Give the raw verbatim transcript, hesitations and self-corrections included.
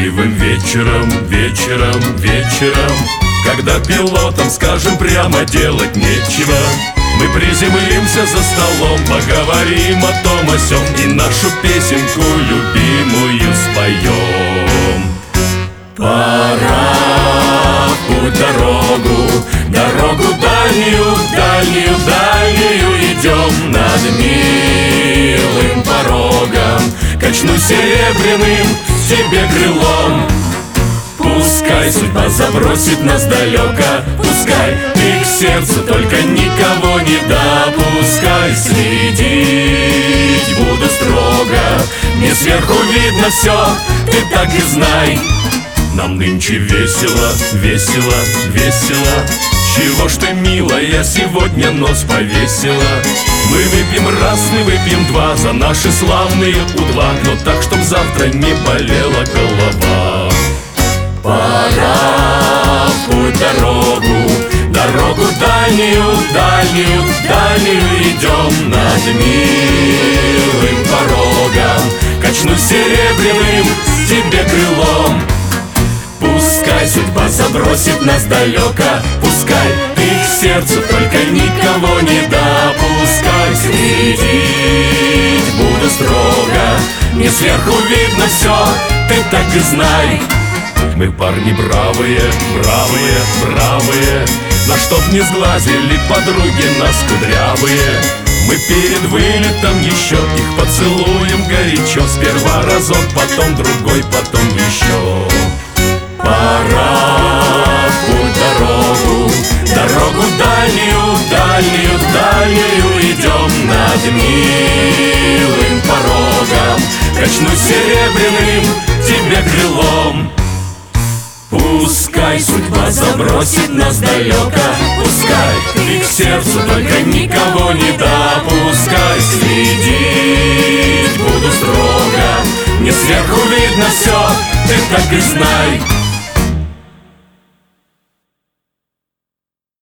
дождливым вечером, вечером, вечером, когда пилотам, скажем прямо, делать нечего, мы приземлимся за столом, поговорим о том о сём и нашу песенку любимую споем. Пора в путь дорогу, дорогу дальнюю, дальнюю, дальнюю идем над милым порогом. Качну серебряным тебе крылом. Пускай судьба забросит нас далеко, пускай ты к сердцу только никого не допускай. Следить буду строго, мне сверху видно все, ты так и знай. Нам нынче весело, весело, весело. Чего ж ты, милая, сегодня нос повесила? Мы выпьем раз и выпьем два за наши славные У-два, но так, чтоб завтра не болела голова. Пора в путь дорогу, дорогу дальнюю, дальнюю, дальнюю идем над милым порогом. Качну серебряным тебе крылом. Пускай судьба забросит нас далеко, пускай ты к сердцу только никого не допускай. Следить буду строго, мне сверху видно все, ты так и знай. Мы парни бравые, бравые, бравые, но чтоб не сглазили подруги нас кудрявые, мы перед вылетом еще их поцелуем горячо. Сперва разок, потом другой, потом еще. Пора в путь дорогу, дорогу дальнюю, дальнюю, дальнюю идем над милым порогом. Качну серебряным тебе крылом. Пускай судьба забросит нас далеко, пускай ты к сердцу только никого не допускай. Следить буду строго, мне сверху видно все, ты так и знай.